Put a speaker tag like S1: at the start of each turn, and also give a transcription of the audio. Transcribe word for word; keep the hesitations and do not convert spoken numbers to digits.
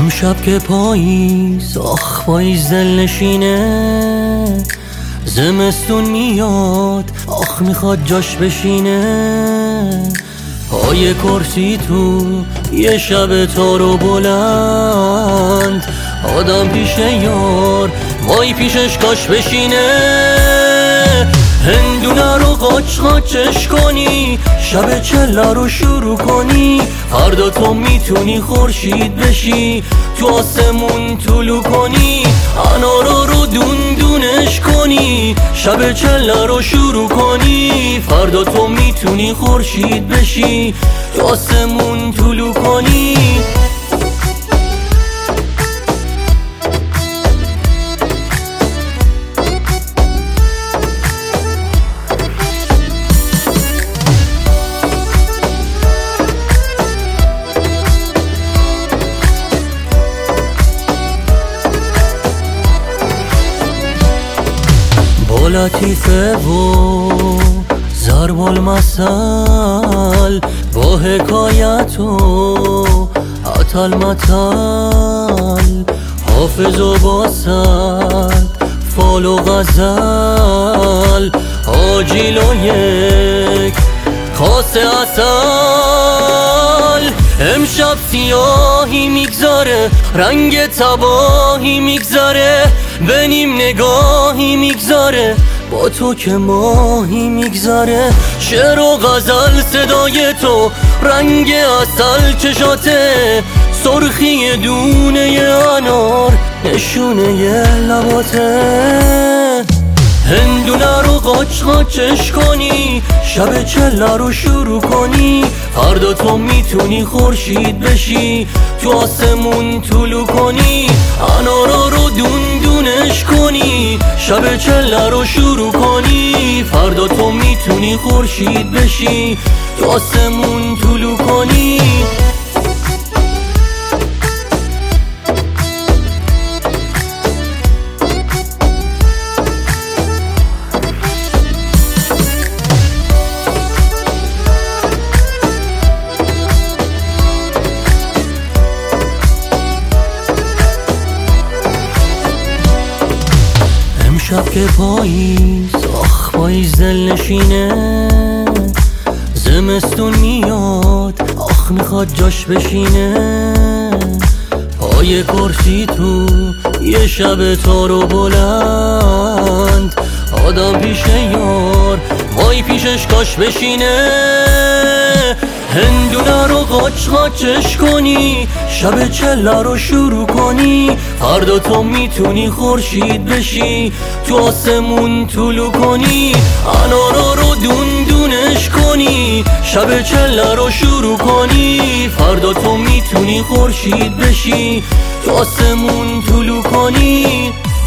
S1: امشب که پاییز آخ پاییز دل نشینه، زمستون میاد آخ میخواد جاش بشینه. پای کرسی تو یه شب تارو بلند، آدم پیش یار وای پیشش کاش بشینه. هندونه رو قاچ قاچش کنی، شب چله رو شروع کنی، فردا تو میتونی خورشید بشی، تو آسمون طلوع کنی. انارو رو دون دونش کنی، شب چله رو شروع کنی، فردا تو میتونی خورشید بشی، تو آسمون طلوع کنی. با لطیفه و ضرب المثل، با حکایت و عطل مطل، حافظ و باسد فال و غزل، آجیل و یک کاسه عسل. امشب سیاهی میگذاره، رنگ تباهی میگذاره، به نیم نگاهی میگذاره، با تو که ماهی میگذاره. شعر و غزل صدای تو، رنگ عسل چشاته، سرخی دونه انار نشونه لباته. هندونه رو قاچ قاچش کنی، شب چله رو شروع کنی، فردا تو میتونی خورشید بشی، تو آسمون طلوع کنی. انارا رو دون دونش کنی، شب چله رو شروع کنی، فردا تو میتونی خورشید بشی، تو آسمون طلوع کنی. امشب که پاییز آخ پاییز دل نشینه، زمستون میاد آخ میخواد جاش بشینه. پای کرسی تو یه شب تارو بلند، آدم پیش یار وای پیشش کاش بشینه. هندونه رو قاچ قاچش کنی، شب چله رو شروع کنی، فردا تو میتونی خورشید بشی، تو آسمون طلوع کنی. انارا رو دون دونش کنی، شب چله رو شروع کنی، فردا تو میتونی خورشید بشی، تو آسمون طلوع کنی.